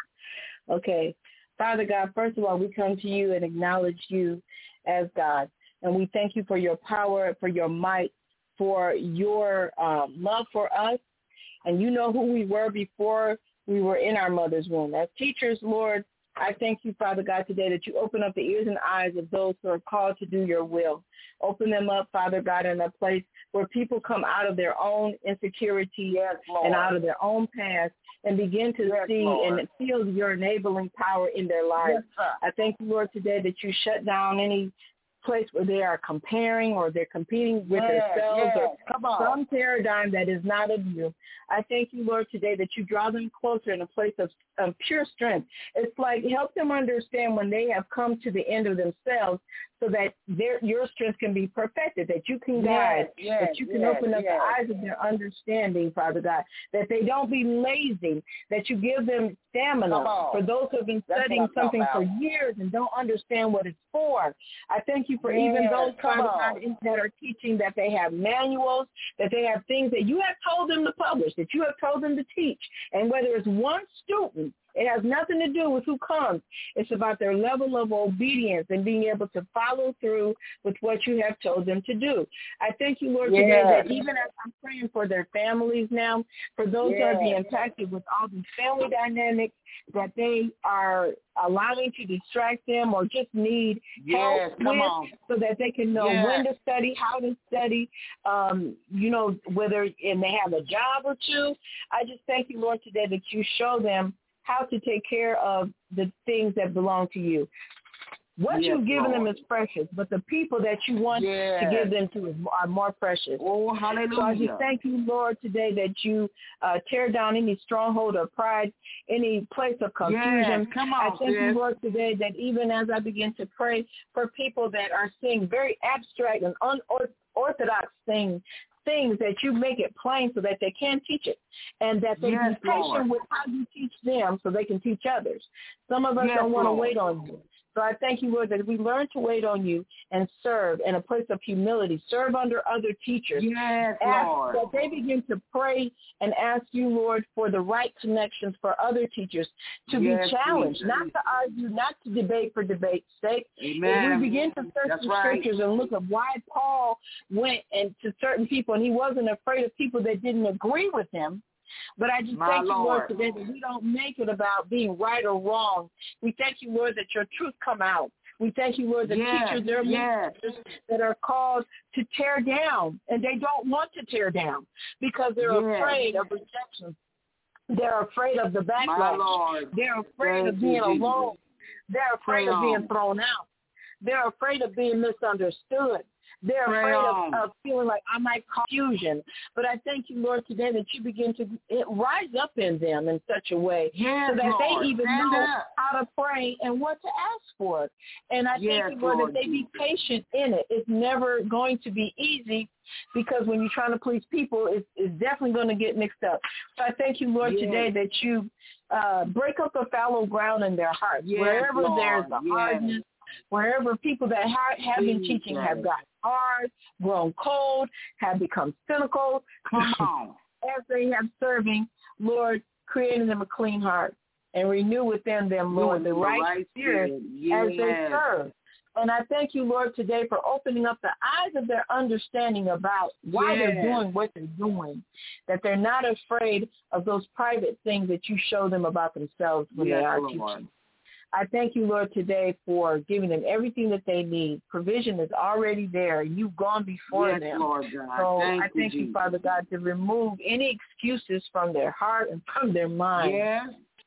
[SPEAKER 4] Okay. Father God, first of all, we come to you and acknowledge you as God. And we thank you for your power, for your might, for your um, love for us. And you know who we were before we were in our mother's womb. As teachers, Lord, I thank you, Father God, today that you open up the ears and eyes of those who are called to do your will. Open them up, Father God, in a place where people come out of their own insecurity yes, and out of their own past and begin to yes, see Lord. and feel your enabling power in their lives. Yes, I thank you, Lord, today that you shut down any place where they are comparing or they're competing with yes, themselves yes. or Come on. some paradigm that is not of you. I thank you, Lord, today that you draw them closer in a place of, of pure strength. It's like help them understand when they have come to the end of themselves so that their your strength can be perfected, that you can guide, yes, yes, that you can yes, open up yes. the eyes of their understanding, Father God, that they don't be lazy, that you give them stamina for those who have been That's studying something for years and don't understand what it's for. I thank you for yes, even those, Father God, that are teaching that they have manuals, that they have things that you have told them to publish, that you have told them to teach. And whether it's one student, it has nothing to do with who comes. It's about their level of obedience and being able to follow through with what you have told them to do. I thank you, Lord, yes. today that even as I'm praying for their families now, for those yes. that are being impacted with all these family dynamics, that they are allowing to distract them or just need
[SPEAKER 3] yes,
[SPEAKER 4] help with on. so that they can know yes. when to study, how to study, um, you know, whether and they have a job or two. I just thank you, Lord, today that you show them how to take care of the things that belong to you. What yes, you've given Lord. them is precious, but the people that you want yes. to give them to are more precious.
[SPEAKER 3] Oh, hallelujah.
[SPEAKER 4] So I just thank you, Lord, today that you uh, tear down any stronghold of pride, any place of confusion.
[SPEAKER 3] Yes, come on,
[SPEAKER 4] I thank
[SPEAKER 3] sis.
[SPEAKER 4] you, Lord, today that even as I begin to pray for people that are seeing very abstract and unorthodox things, things that you make it plain so that they can teach it and that they
[SPEAKER 3] yes,
[SPEAKER 4] be patient
[SPEAKER 3] Lord.
[SPEAKER 4] with how you teach them so they can teach others. Some of us
[SPEAKER 3] yes,
[SPEAKER 4] don't want to
[SPEAKER 3] Lord.
[SPEAKER 4] wait on you. So I thank you, Lord, that we learn to wait on you and serve in a place of humility, serve under other teachers.
[SPEAKER 3] Yes,
[SPEAKER 4] ask,
[SPEAKER 3] Lord.
[SPEAKER 4] That they begin to pray and ask you, Lord, for the right connections for other teachers to
[SPEAKER 3] yes,
[SPEAKER 4] be challenged,
[SPEAKER 3] Jesus.
[SPEAKER 4] not to argue, not to debate for debate's sake.
[SPEAKER 3] Amen.
[SPEAKER 4] If we begin to search
[SPEAKER 3] That's
[SPEAKER 4] the
[SPEAKER 3] right.
[SPEAKER 4] scriptures and look at why Paul went and to certain people, and he wasn't afraid of people that didn't agree with him. But I just
[SPEAKER 3] My
[SPEAKER 4] thank you,
[SPEAKER 3] Lord.
[SPEAKER 4] Lord, today that we don't make it about being right or wrong. We thank you, Lord, that your truth come out. We thank you, Lord, the
[SPEAKER 3] yes,
[SPEAKER 4] teachers, there are
[SPEAKER 3] yes.
[SPEAKER 4] teachers that are called to tear down, and they don't want to tear down because they're yes. afraid of rejection. They're afraid of the backlash. They're afraid
[SPEAKER 3] thank
[SPEAKER 4] of being
[SPEAKER 3] you,
[SPEAKER 4] alone. They're afraid
[SPEAKER 3] Pray
[SPEAKER 4] of being
[SPEAKER 3] on.
[SPEAKER 4] thrown out. They're afraid of being misunderstood. They're
[SPEAKER 3] Pray
[SPEAKER 4] afraid
[SPEAKER 3] on.
[SPEAKER 4] of, of feeling like I might cause confusion. But I thank you, Lord, today that you begin to it, rise up in them in such a way
[SPEAKER 3] yes,
[SPEAKER 4] so that
[SPEAKER 3] Lord.
[SPEAKER 4] they even
[SPEAKER 3] Stand
[SPEAKER 4] know
[SPEAKER 3] up.
[SPEAKER 4] how to pray and what to ask for. And I
[SPEAKER 3] yes,
[SPEAKER 4] thank you, Lord,
[SPEAKER 3] Lord,
[SPEAKER 4] that they be patient in it. It's never going to be easy because when you're trying to please people, it's, it's definitely going to get mixed up. So I thank you, Lord,
[SPEAKER 3] yes.
[SPEAKER 4] today that you uh, break up the fallow ground in their hearts.
[SPEAKER 3] Yes,
[SPEAKER 4] Wherever
[SPEAKER 3] Lord.
[SPEAKER 4] there's a
[SPEAKER 3] yes.
[SPEAKER 4] hardness, wherever people that ha- have been teaching have gotten hard, grown cold, have become cynical,
[SPEAKER 3] come on,
[SPEAKER 4] as they have serving, Lord, creating them a clean heart and renew within them, Lord, the, the right, right spirit yes. as they serve. And I thank you, Lord, today for opening up the eyes of their understanding about why yes. they're doing what they're doing, that they're not afraid of those private things that you show them about themselves when
[SPEAKER 3] yes,
[SPEAKER 4] they are
[SPEAKER 3] Lord.
[SPEAKER 4] teaching. I thank you, Lord, today for giving them everything that they need. Provision is already there. You've gone before
[SPEAKER 3] yes,
[SPEAKER 4] them.
[SPEAKER 3] Lord God.
[SPEAKER 4] So
[SPEAKER 3] thank
[SPEAKER 4] I thank you,
[SPEAKER 3] you,
[SPEAKER 4] Father God, to remove any excuses from their heart and from their mind.
[SPEAKER 3] Yes.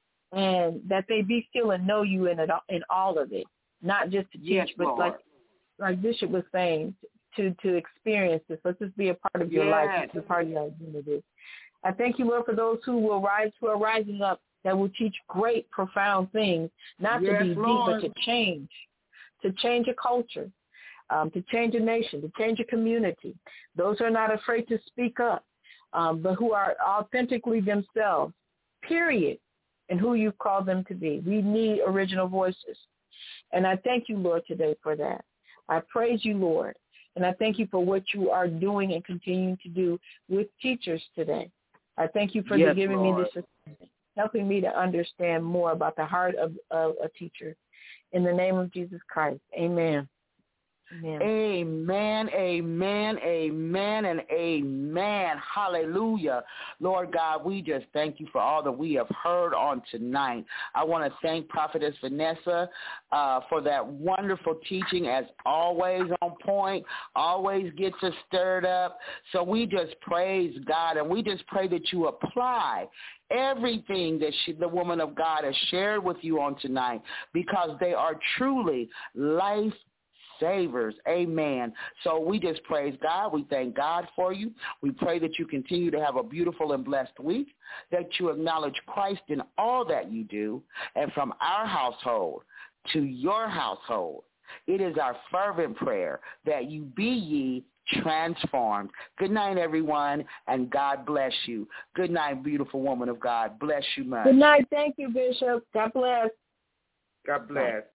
[SPEAKER 4] And that they be still and know you in it, in all of it, not just to teach,
[SPEAKER 3] yes,
[SPEAKER 4] but
[SPEAKER 3] Lord.
[SPEAKER 4] like like Bishop was saying, to, to experience this. Let this be a part of your
[SPEAKER 3] yes.
[SPEAKER 4] life. It's a part of your identity. I thank you, Lord, for those who will rise, who are rising up, that will teach great, profound things, not
[SPEAKER 3] yes,
[SPEAKER 4] to be
[SPEAKER 3] Lord.
[SPEAKER 4] deep, but to change, to change a culture, um, to change a nation, to change a community. Those who are not afraid to speak up, um, but who are authentically themselves, period, and who you've called them to be. We need original voices. And I thank you, Lord, today for that. I praise you, Lord, and I thank you for what you are doing and continuing to do with teachers today. I thank you for
[SPEAKER 3] yes,
[SPEAKER 4] giving
[SPEAKER 3] Lord.
[SPEAKER 4] me this, helping me to understand more about the heart of, of a teacher. In the name of Jesus Christ, amen. Amen.
[SPEAKER 3] Amen, amen, amen, and amen. Hallelujah. Lord God, we just thank you for all that we have heard on tonight. I want to thank Prophetess Vanessa uh, for that wonderful teaching, as always on point, always gets us stirred up. So we just praise God, and we just pray that you apply everything that she, the woman of God has shared with you on tonight, because they are truly life savers. Amen. So we just praise God. We thank God for you. We pray that you continue to have a beautiful and blessed week, that you acknowledge Christ in all that you do, and from our household to your household, it is our fervent prayer that you be ye transformed. Good night, everyone, and God bless you. Good night, beautiful woman of God. Bless you much.
[SPEAKER 4] Good night. Thank you, Bishop. God bless.
[SPEAKER 3] God bless.